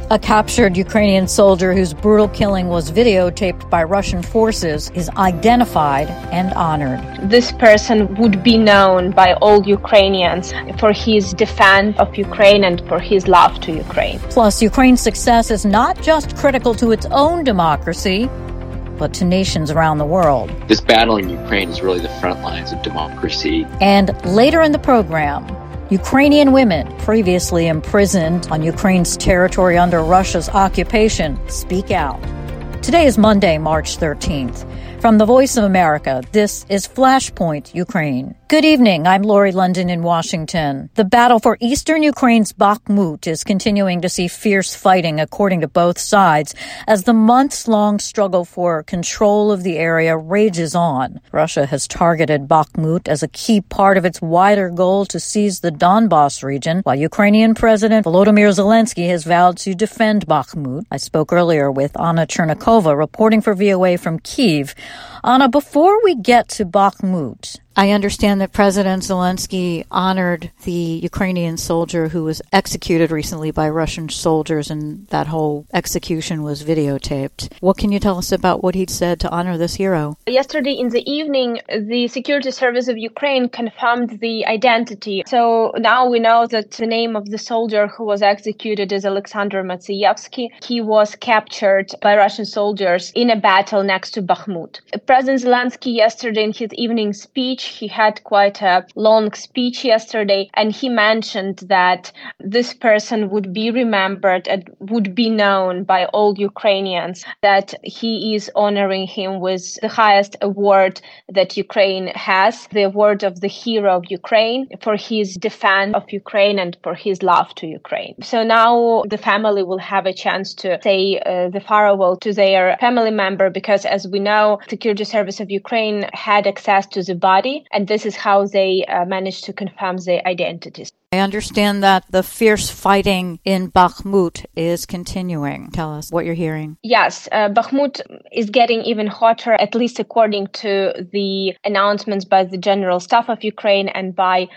A captured Ukrainian soldier whose brutal killing was videotaped by Russian forces is identified and honored. This person would be known by all Ukrainians for his defense of Ukraine and for his love to Ukraine. Plus, Ukraine's success is not just critical to its own democracy, but to nations around the world. This battle in Ukraine is really the front lines of democracy. And later in the program, Ukrainian women previously imprisoned on Ukraine's territory under Russia's occupation speak out. Today is Monday, March 13th. From the Voice of America, this is Flashpoint Ukraine. Good evening. I'm Lori London in Washington. The battle for eastern Ukraine's Bakhmut is continuing to see fierce fighting, according to both sides, as the months-long struggle for control of the area rages on. Russia has targeted Bakhmut as a key part of its wider goal to seize the Donbas region, while Ukrainian President Volodymyr Zelensky has vowed to defend Bakhmut. I spoke earlier with Anna Chernikova, reporting for VOA from Kyiv. Anna, before we get to Bakhmut, I understand that President Zelensky honored the Ukrainian soldier who was executed recently by Russian soldiers, and that whole execution was videotaped. What can you tell us about what he'd said to honor this hero? Yesterday in the evening, the Security Service of Ukraine confirmed the identity. So now we know that the name of the soldier who was executed is Alexander Matsievsky. He was captured by Russian soldiers in a battle next to Bakhmut. President Zelensky yesterday in his evening speech, he had quite a long speech yesterday, and he mentioned that this person would be remembered and would be known by all Ukrainians, that he is honoring him with the highest award that Ukraine has, the award of the hero of Ukraine, for his defense of Ukraine and for his love to Ukraine. So now the family will have a chance to say the farewell to their family member, because as we know, Security Service of Ukraine had access to the body, and this is how they managed to confirm their identities. I understand that the fierce fighting in Bakhmut is continuing. Tell us what you're hearing. Yes, Bakhmut is getting even hotter, at least according to the announcements by the General Staff of Ukraine and by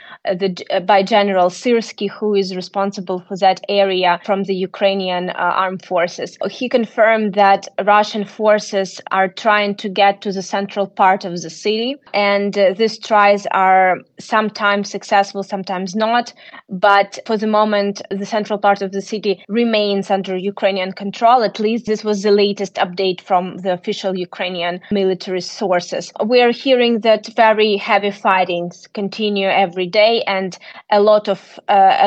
General Syrsky, who is responsible for that area from the Ukrainian armed forces. He confirmed that Russian forces are trying to get to the central part of the city, and these tries are sometimes successful, sometimes not. But for the moment, the central part of the city remains under Ukrainian control. At least this was the latest update from the official Ukrainian military sources. We are hearing that very heavy fightings continue every day, and a lot of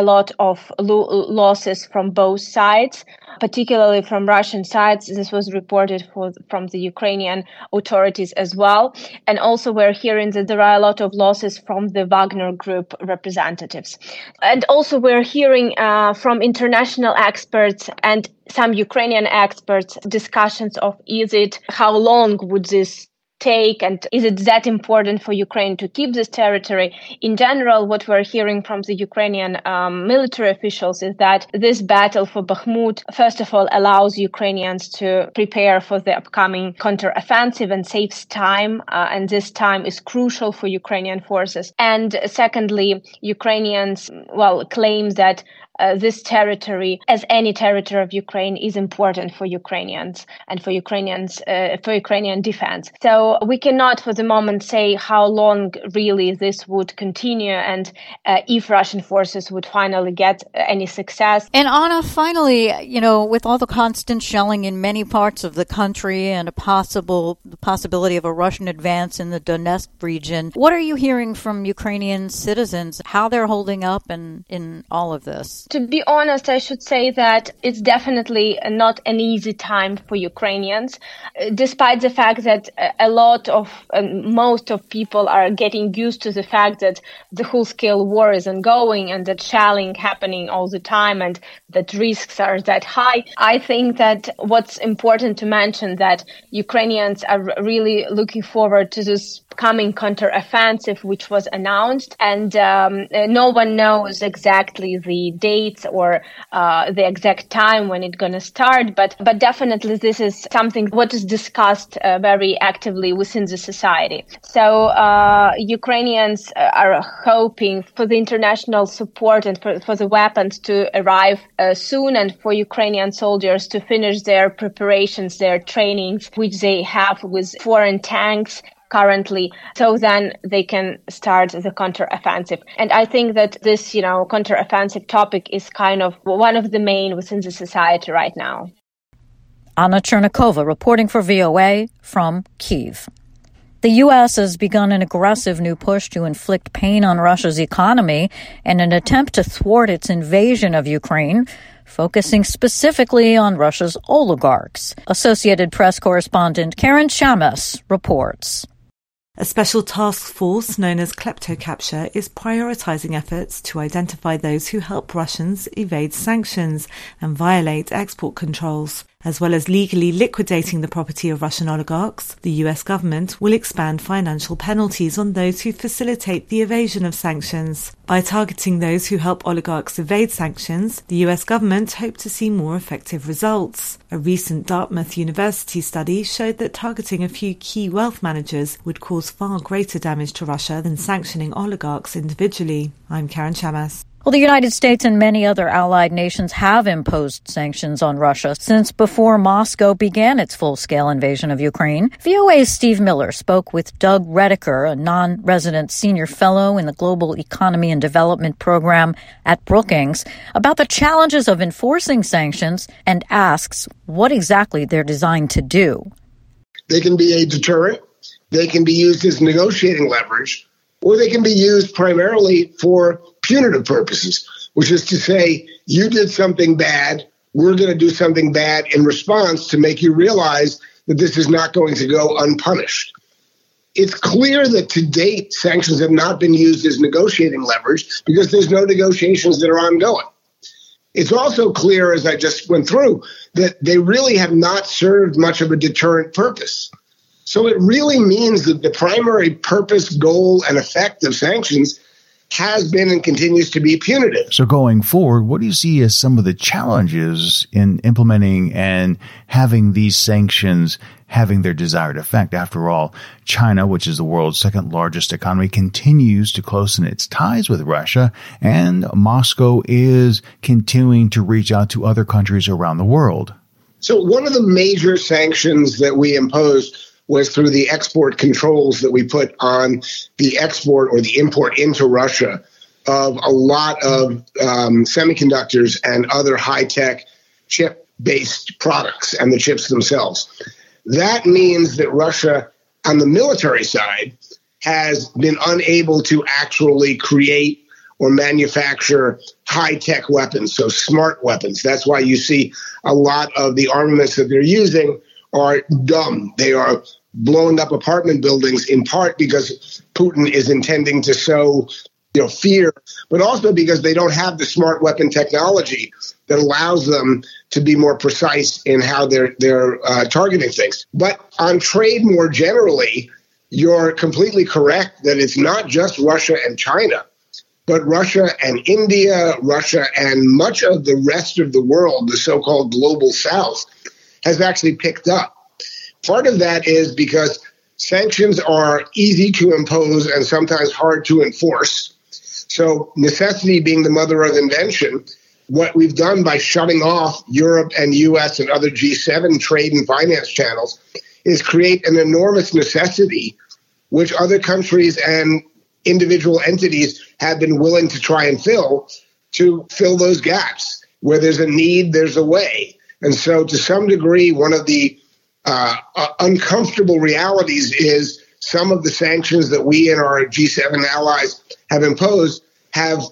losses from both sides, particularly from Russian sides. This was reported from the Ukrainian authorities as well. And also we're hearing that there are a lot of losses from the Wagner Group representatives. And also we're hearing from international experts and some Ukrainian experts discussions of how long would this take, and is it that important for Ukraine to keep this territory? In general, what we're hearing from the Ukrainian military officials is that this battle for Bakhmut, first of all, allows Ukrainians to prepare for the upcoming counteroffensive and saves time, and this time is crucial for Ukrainian forces. And secondly, Ukrainians, claim that this territory, as any territory of Ukraine, is important for Ukrainians and for Ukrainian defense. So we cannot for the moment say how long really this would continue, and if Russian forces would finally get any success. And Anna, finally, with all the constant shelling in many parts of the country and the possibility of a Russian advance in the Donetsk region, what are you hearing from Ukrainian citizens, how they're holding up in all of this? To be honest, I should say that it's definitely not an easy time for Ukrainians, despite the fact that most of people are getting used to the fact that the whole-scale war is ongoing and that shelling happening all the time and that risks are that high. I think that what's important to mention that Ukrainians are really looking forward to this coming counteroffensive, which was announced, and no one knows exactly the date dates or the exact time when it's going to start, but definitely this is something what is discussed very actively within the society. So Ukrainians are hoping for the international support and for the weapons to arrive soon, and for Ukrainian soldiers to finish their preparations, their trainings, which they have with foreign tanks currently, so then they can start the counteroffensive. And I think that this, counteroffensive topic is kind of one of the main within the society right now. Anna Chernikova reporting for VOA from Kyiv. The U.S. has begun an aggressive new push to inflict pain on Russia's economy in an attempt to thwart its invasion of Ukraine, focusing specifically on Russia's oligarchs. Associated Press correspondent Karen Shamas reports. A special task force known as KleptoCapture is prioritizing efforts to identify those who help Russians evade sanctions and violate export controls. As well as legally liquidating the property of Russian oligarchs, the US government will expand financial penalties on those who facilitate the evasion of sanctions. By targeting those who help oligarchs evade sanctions, the US government hoped to see more effective results. A recent Dartmouth University study showed that targeting a few key wealth managers would cause far greater damage to Russia than sanctioning oligarchs individually. I'm Karen Shamas. Well, the United States and many other allied nations have imposed sanctions on Russia since before Moscow began its full-scale invasion of Ukraine. VOA's Steve Miller spoke with Doug Redeker, a non-resident senior fellow in the Global Economy and Development Program at Brookings, about the challenges of enforcing sanctions and asks what exactly they're designed to do. They can be a deterrent, they can be used as negotiating leverage, or they can be used primarily for punitive purposes, which is to say, you did something bad, we're going to do something bad in response to make you realize that this is not going to go unpunished. It's clear that to date, sanctions have not been used as negotiating leverage because there's no negotiations that are ongoing. It's also clear, as I just went through, that they really have not served much of a deterrent purpose. So it really means that the primary purpose, goal, and effect of sanctions has been and continues to be punitive. So going forward, what do you see as some of the challenges in implementing and having these sanctions having their desired effect? After all, China, which is the world's second largest economy, continues to close its ties with Russia, and Moscow is continuing to reach out to other countries around the world. So one of the major sanctions that we imposed was through the export controls that we put on the export or the import into Russia of a lot of semiconductors and other high-tech chip-based products and the chips themselves. That means that Russia, on the military side, has been unable to actually create or manufacture high-tech weapons, so smart weapons. That's why you see a lot of the armaments that they're using are dumb. They are blowing up apartment buildings, in part because Putin is intending to sow fear, but also because they don't have the smart weapon technology that allows them to be more precise in how they're targeting things. But on trade more generally, you're completely correct that it's not just Russia and China, but Russia and India, Russia and much of the rest of the world, the so-called global south, has actually picked up. Part of that is because sanctions are easy to impose and sometimes hard to enforce. So necessity being the mother of invention, what we've done by shutting off Europe and US and other G7 trade and finance channels is create an enormous necessity, which other countries and individual entities have been willing to try and fill those gaps. Where there's a need, there's a way. And so to some degree, one of the uncomfortable realities is some of the sanctions that we and our G7 allies have imposed have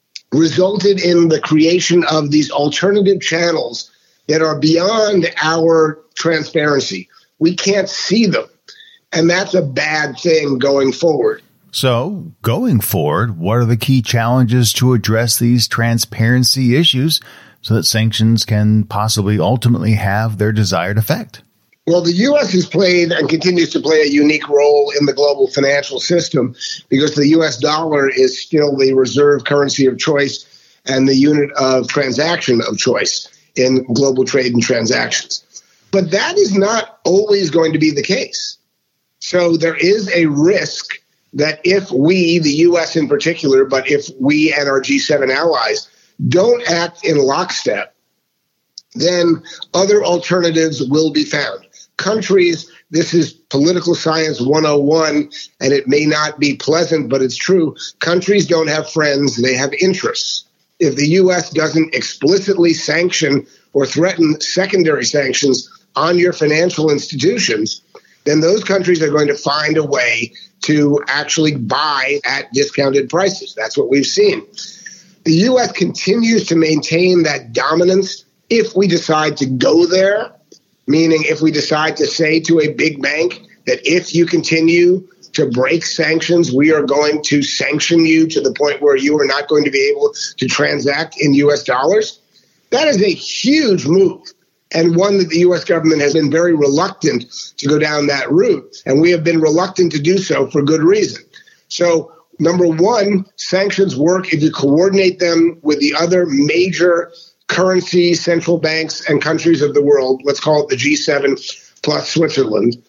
resulted in the creation of these alternative channels that are beyond our transparency. We can't see them. And that's a bad thing going forward. So, going forward, what are the key challenges to address these transparency issues so that sanctions can possibly ultimately have their desired effect? Well, the U.S. has played and continues to play a unique role in the global financial system because the U.S. dollar is still the reserve currency of choice and the unit of transaction of choice in global trade and transactions. But that is not always going to be the case. So there is a risk that if we, the U.S. in particular, but if we and our G7 allies don't act in lockstep, then other alternatives will be found. Countries, this is political science 101, and it may not be pleasant, but it's true. Countries don't have friends, they have interests. If the U.S. doesn't explicitly sanction or threaten secondary sanctions on your financial institutions, then those countries are going to find a way to actually buy at discounted prices. That's what we've seen. The U.S. continues to maintain that dominance if we decide to go there, meaning if we decide to say to a big bank that if you continue to break sanctions, we are going to sanction you to the point where you are not going to be able to transact in U.S. dollars. That is a huge move, and one that the U.S. government has been very reluctant to go down that route, and we have been reluctant to do so for good reason. So, number one, sanctions work if you coordinate them with the other major currency central banks and countries of the world. Let's call it the G7 plus Switzerland.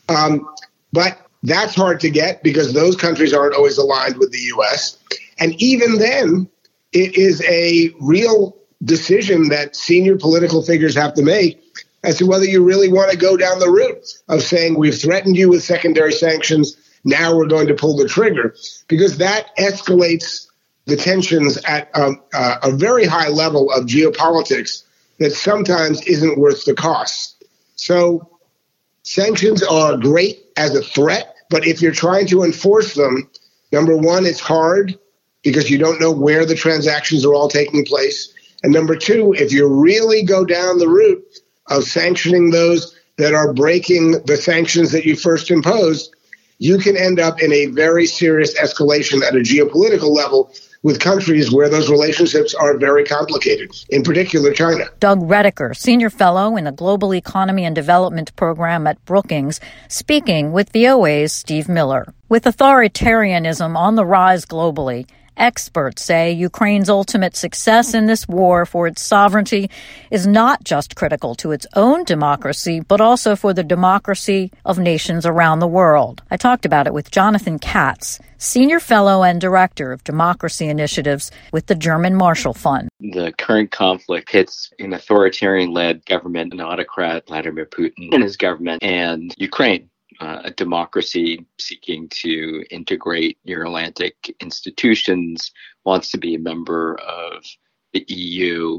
But that's hard to get because those countries aren't always aligned with the U.S. And even then, it is a real decision that senior political figures have to make as to whether you really want to go down the route of saying we've threatened you with secondary sanctions, now we're going to pull the trigger, because that escalates the tensions at a very high level of geopolitics that sometimes isn't worth the cost. So sanctions are great as a threat, but if you're trying to enforce them, number one, it's hard because you don't know where the transactions are all taking place. And number two, if you really go down the route of sanctioning those that are breaking the sanctions that you first imposed, you can end up in a very serious escalation at a geopolitical level with countries where those relationships are very complicated, in particular China. Doug Redeker, Senior Fellow in the Global Economy and Development Program at Brookings, speaking with VOA's Steve Miller. With authoritarianism on the rise globally, experts say Ukraine's ultimate success in this war for its sovereignty is not just critical to its own democracy, but also for the democracy of nations around the world. I talked about it with Jonathan Katz, Senior Fellow and Director of Democracy Initiatives with the German Marshall Fund. The current conflict hits an authoritarian-led government, an autocrat, Vladimir Putin, and his government, and Ukraine, a democracy seeking to integrate Euro-Atlantic institutions, wants to be a member of the EU,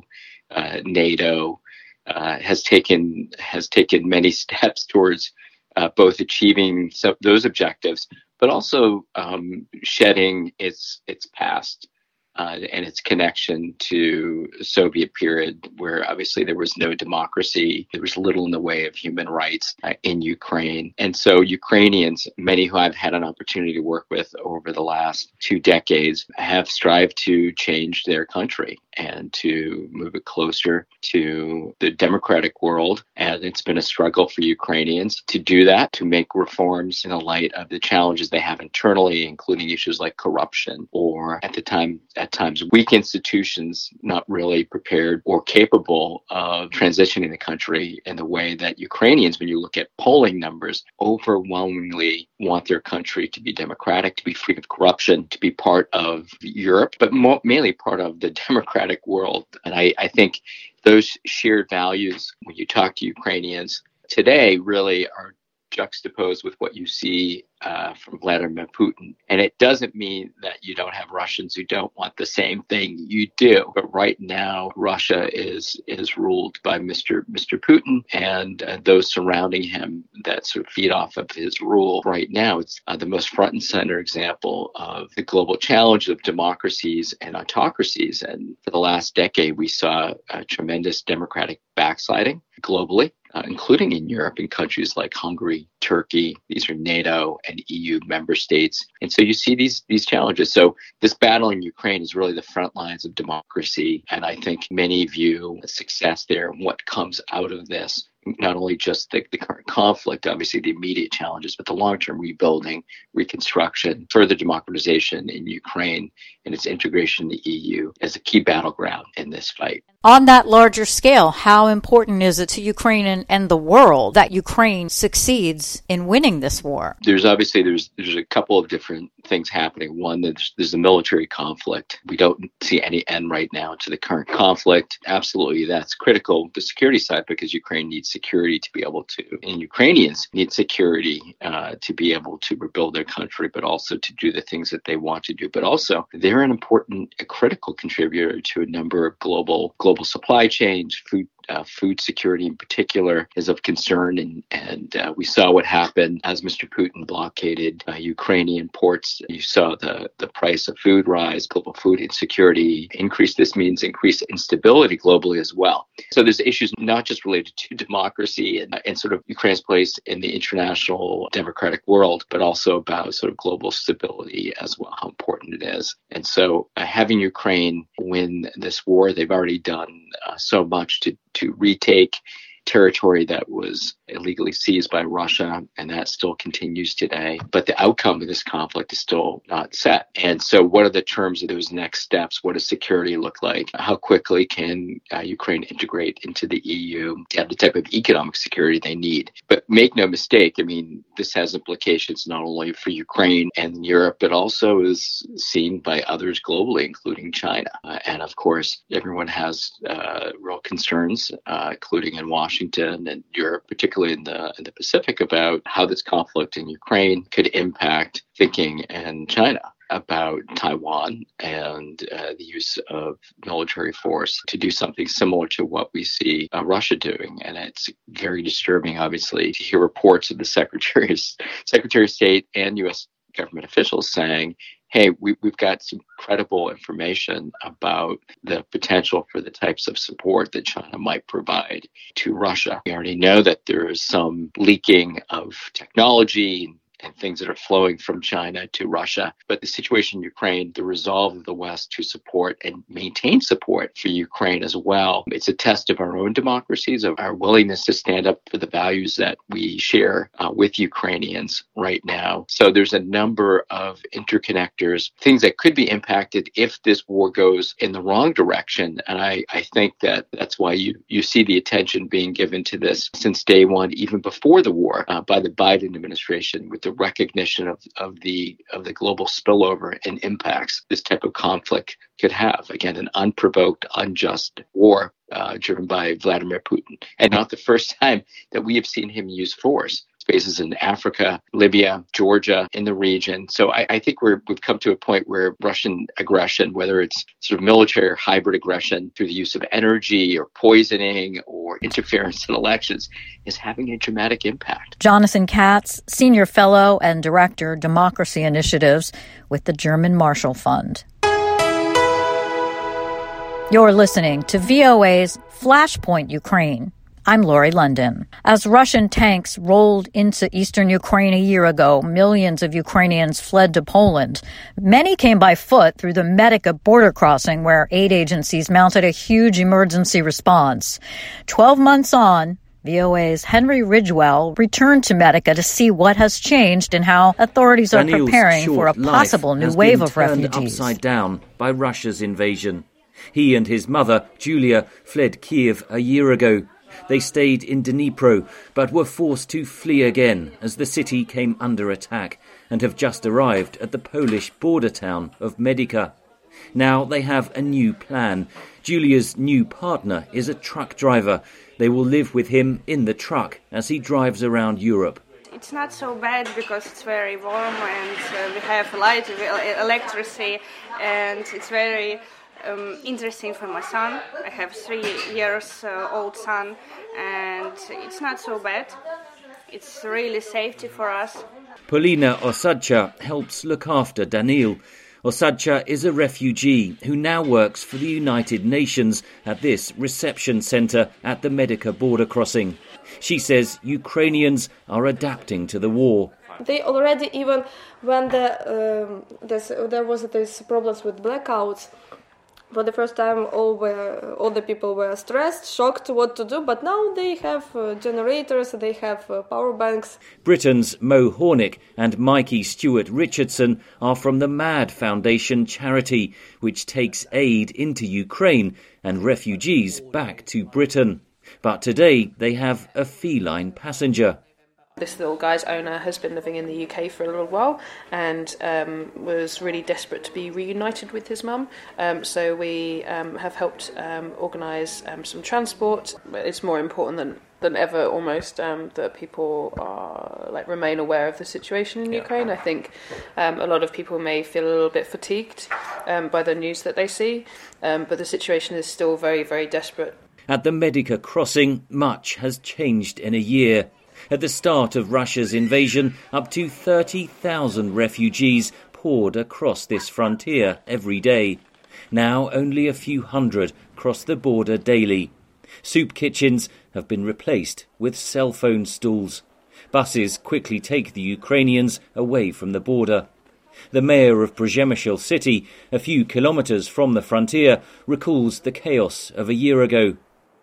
NATO, has taken many steps towards both achieving those objectives, but also shedding its past and its connection to the Soviet period, where obviously there was no democracy. There was little in the way of human rights in Ukraine. And so Ukrainians, many who I've had an opportunity to work with over the last 2 decades, have strived to change their country and to move it closer to the democratic world. And it's been a struggle for Ukrainians to do that, to make reforms in the light of the challenges they have internally, including issues like corruption or at times weak institutions not really prepared or capable of transitioning the country in the way that Ukrainians, when you look at polling numbers, overwhelmingly want their country to be democratic, to be free of corruption, to be part of Europe, but mainly part of the democratic world. And I think those shared values, when you talk to Ukrainians today, really are juxtaposed with what you see from Vladimir Putin. And it doesn't mean that you don't have Russians who don't want the same thing you do. But right now, Russia is ruled by Mr. Putin and those surrounding him that sort of feed off of his rule. Right now, it's the most front and center example of the global challenge of democracies and autocracies. And for the last decade, we saw a tremendous democratic backsliding globally, including in Europe, in countries like Hungary, Turkey. These are NATO and EU member states. And so you see these challenges. So this battle in Ukraine is really the front lines of democracy. And I think many view success there, what comes out of this, not only just the current conflict, obviously the immediate challenges, but the long-term rebuilding, reconstruction, further democratization in Ukraine and its integration in the EU as a key battleground in this fight. On that larger scale, how important is it to Ukraine and the world that Ukraine succeeds in winning this war? There's a couple of different things happening. One, there's a military conflict. We don't see any end right now to the current conflict. Absolutely, that's critical. The security side, because Ukraine needs security to be able to, and Ukrainians need security to be able to rebuild their country, but also to do the things that they want to do. But also, they're an important, a critical contributor to a number of global supply chains. Food security in particular is of concern, and we saw what happened as Mr. Putin blockaded Ukrainian ports. You saw the price of food rise, global food insecurity increase. This means increased instability globally as well. So there's issues not just related to democracy and sort of Ukraine's place in the international democratic world, but also about sort of global stability as well, how important it is. And so having Ukraine win this war, they've already done so much to retake territory that was illegally seized by Russia, and that still continues today. But the outcome of this conflict is still not set. And so what are the terms of those next steps? What does security look like? How quickly can Ukraine integrate into the EU to have the type of economic security they need? But make no mistake, I mean, this has implications not only for Ukraine and Europe, but also is seen by others globally, including China. And of course, everyone has real concerns, including in Washington and Europe, particularly in the Pacific, about how this conflict in Ukraine could impact thinking in China about Taiwan and the use of military force to do something similar to what we see Russia doing. And it's very disturbing, obviously, to hear reports of the Secretary of State and U.S. government officials saying, hey, we've got some credible information about the potential for the types of support that China might provide to Russia. We already know that there is some leaking of technology and things that are flowing from China to Russia. But the situation in Ukraine, the resolve of the West to support and maintain support for Ukraine as well, it's a test of our own democracies, of our willingness to stand up for the values that we share with Ukrainians right now. So there's a number of interconnectors, things that could be impacted if this war goes in the wrong direction. And I think that's why you see the attention being given to this since day one, even before the war, by the Biden administration, with the recognition of the global spillover and impacts this type of conflict could have. Again, an unprovoked, unjust war driven by Vladimir Putin. And not the first time that we have seen him use force. Spaces in Africa, Libya, Georgia, in the region. So I think we've come to a point where Russian aggression, whether it's sort of military or hybrid aggression through the use of energy or poisoning or interference in elections, is having a dramatic impact. Jonathan Katz, Senior Fellow and Director, Democracy Initiatives with the German Marshall Fund. You're listening to VOA's Flashpoint Ukraine. I'm Lori London. As Russian tanks rolled into eastern Ukraine a year ago, millions of Ukrainians fled to Poland. Many came by foot through the Medica border crossing, where aid agencies mounted a huge emergency response. 12 months on, VOA's Henry Ridgewell returned to Medica to see what has changed and how authorities are preparing for a possible new wave of refugees. Upside down by Russia's invasion. He and his mother, Julia, fled Kiev a year ago. They stayed in Dnipro, but were forced to flee again as the city came under attack, and have just arrived at the Polish border town of Medica. Now they have a new plan. Julia's new partner is a truck driver. They will live with him in the truck as he drives around Europe. It's not so bad because it's very warm and we have light, electricity, and it's very interesting for my son. I have 3 years old son, and it's not so bad. It's really safety for us. Polina Osadcha helps look after Daniil. Osadcha is a refugee who now works for the United Nations at this reception centre at the Medica border crossing. She says Ukrainians are adapting to the war. They already, even when there was this problems with blackouts, For the first time, all the people were stressed, shocked what to do, but now they have generators, they have power banks. Britain's Mo Hornick and Mikey Stewart Richardson are from the MAD Foundation charity, which takes aid into Ukraine and refugees back to Britain. But today they have a feline passenger. This little guy's owner has been living in the UK for a little while and was really desperate to be reunited with his mum. So we have helped organise some transport. It's more important than ever almost that people remain aware of the situation in Ukraine. I think a lot of people may feel a little bit fatigued by the news that they see, but the situation is still very, very desperate. At the Medica crossing, much has changed in a year. At the start of Russia's invasion, up to 30,000 refugees poured across this frontier every day. Now only a few hundred cross the border daily. Soup kitchens have been replaced with cell phone stools. Buses quickly take the Ukrainians away from the border. The mayor of Przemysl city, a few kilometres from the frontier, recalls the chaos of a year ago.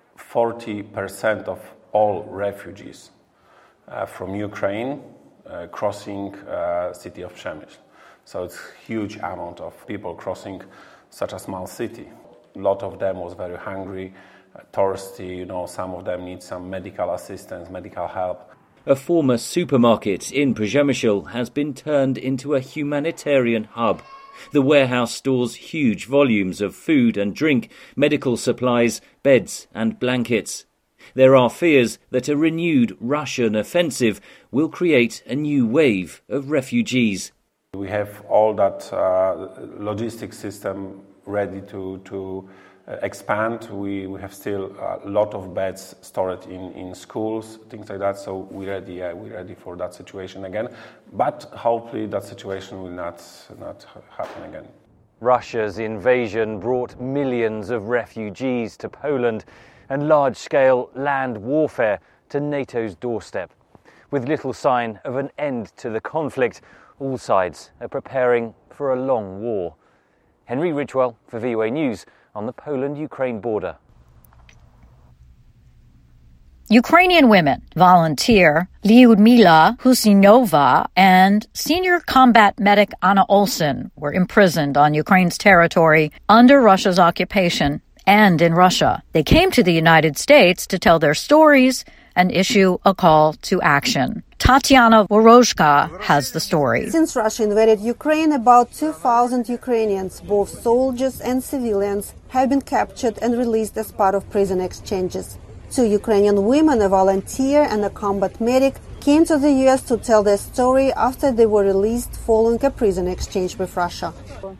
40% of all refugees from Ukraine crossing city of Przemysl. So it's a huge amount of people crossing such a small city. A lot of them was very hungry, thirsty, some of them need some medical assistance, medical help. A former supermarket in Przemysl has been turned into a humanitarian hub. The warehouse stores huge volumes of food and drink, medical supplies, beds and blankets. There are fears that a renewed Russian offensive will create a new wave of refugees. We have all that logistics system ready to expand. We have still a lot of beds stored in schools, things like that. So we're ready for that situation again. But hopefully that situation will not happen again. Russia's invasion brought millions of refugees to Poland and large-scale land warfare to NATO's doorstep. With little sign of an end to the conflict, all sides are preparing for a long war. Henry Ridgwell for VOA News on the Poland-Ukraine border. Ukrainian women volunteer Lyudmila Husinova and senior combat medic Anna Olsen were imprisoned on Ukraine's territory under Russia's occupation and in Russia. They came to the United States to tell their stories and issue a call to action. Tatiana Vorozhka has the story. Since Russia invaded Ukraine, about 2,000 Ukrainians, both soldiers and civilians, have been captured and released as part of prison exchanges. 2 Ukrainian women, a volunteer and a combat medic, came to the U.S. to tell their story after they were released following a prison exchange with Russia.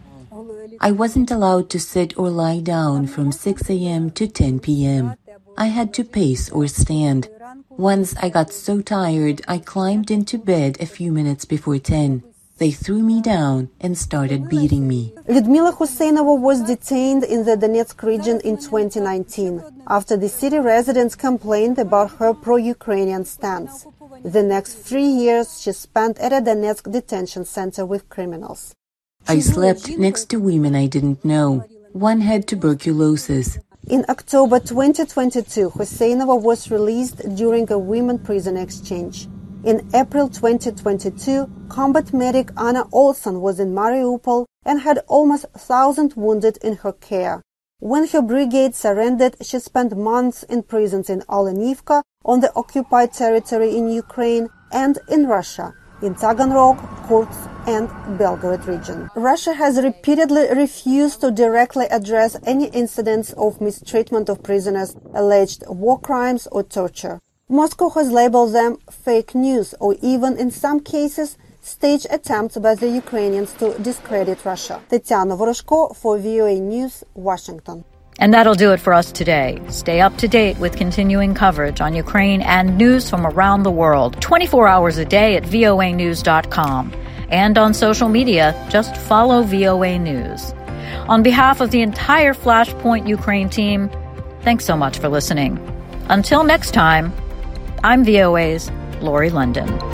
I wasn't allowed to sit or lie down from 6 a.m. to 10 p.m. I had to pace or stand. Once I got so tired, I climbed into bed a few minutes before 10. They threw me down and started beating me. Lyudmila Husinova was detained in the Donetsk region in 2019 after the city residents complained about her pro-Ukrainian stance. The next 3 years she spent at a Donetsk detention center with criminals. I slept next to women I didn't know. One had tuberculosis. In October 2022, Husinova was released during a women prison exchange. In April 2022, combat medic Anna Olsen was in Mariupol and had almost 1,000 wounded in her care. When her brigade surrendered, she spent months in prisons in Olenivka, on the occupied territory in Ukraine, and in Russia, in Taganrog, Kursk, and Belgorod region. Russia has repeatedly refused to directly address any incidents of mistreatment of prisoners, alleged war crimes or torture. Moscow has labeled them fake news or even, in some cases, staged attempts by the Ukrainians to discredit Russia. Tatiana Vorozhko for VOA News, Washington. And that'll do it for us today. Stay up to date with continuing coverage on Ukraine and news from around the world 24 hours a day at voanews.com. And on social media, just follow VOA News. On behalf of the entire Flashpoint Ukraine team, thanks so much for listening. Until next time, I'm VOA's Lori London.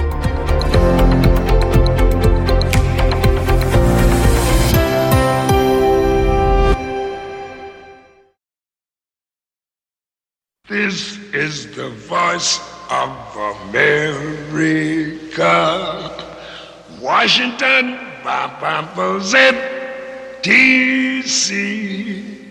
This is the voice of America. Washington, DC.